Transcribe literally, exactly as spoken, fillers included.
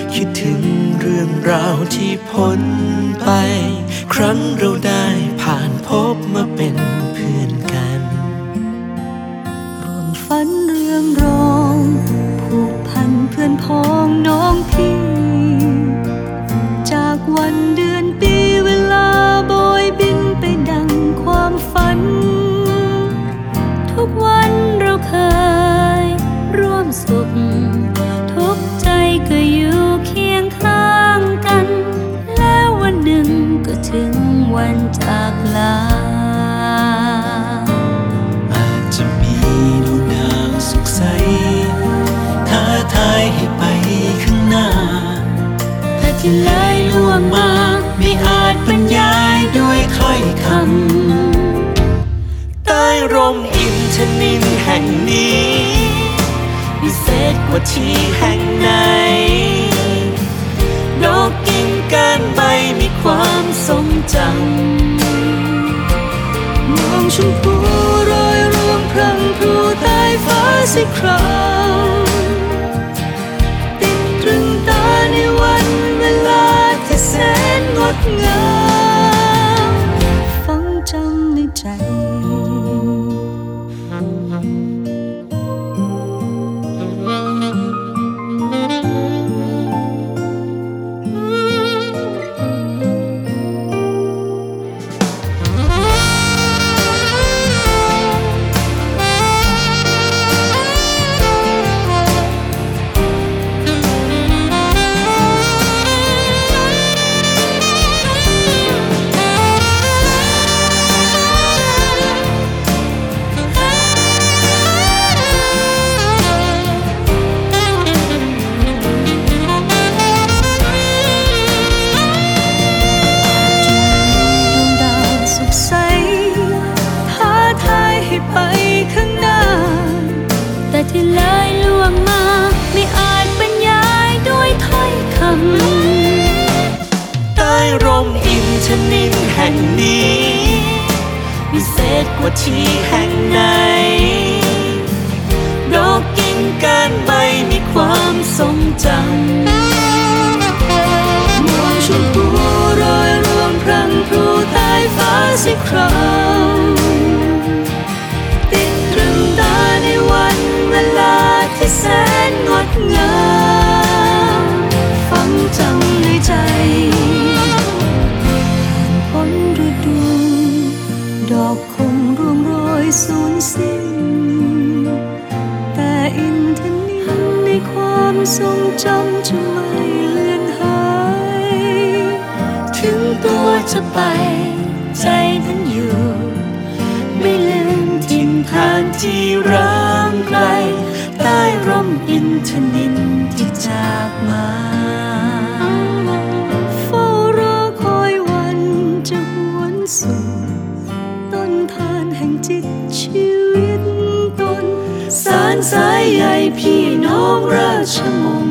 คิดถึงเรื่องราวที่พ้นไปครั้งเราได้ผ่านพบมาเป็นเพื่อนกันร่วมฝันเรื่องรองผูกพันเพื่อนพ้องน้องพี่จากวันเดือนปีเวลาโบยบินไปดังความฝันทุกวันเราเคยร่วมสุขทุกใจก็อยู่เคียงข้างกันแล้ววันหนึ่งก็ถึงวันจากลาอาจจะมีดวงดาวสุขใสท้าทายให้ไปข้างหน้าแต่ที่เลยล่วงมาไม่อาจบรรยายด้วยถ้อยคำใต้ร่มอินทนิลแห่งนี้พิเศษกว่าที่แห่งไหนดอกกิ่งก้านใบมีความทรงจำมองชมพูโรยรวมพรังพรูใต้ฟ้าสิคราวติดตรึงตาในวันเวลาที่แสนงดงามฝังจำในใจไปข้างหน้าแต่ที่เลยล่วงมาไม่อาจบรรยายด้วยถ้อยคำใต้ร่มอินทนิลแห่งนี้พิเศษกว่าที่แห่งไหนดอกกิ่งก้านใบมีความทรงจำมองชมพูโรยรวมพรังพรูใต้ฟ้าสิคราวที่แสนงดงามฝังจำในใจผ่านพ้นฤดูดอกคงร่วงโรยสูญสิ้นแต่อินทนิลในความทรงจำจะไม่เลือนหายถึงตัวจะไปใจนั้นอยู่ไม่ลืมถิ่นฐานที่ร้างไกลใต้ร่มอินทนิลที่จากมาเฝ้ารอคอยวันจะหวนสู่ต้นทานแห่งจิตชีวิตตนสานสายใยพี่น้องราชมง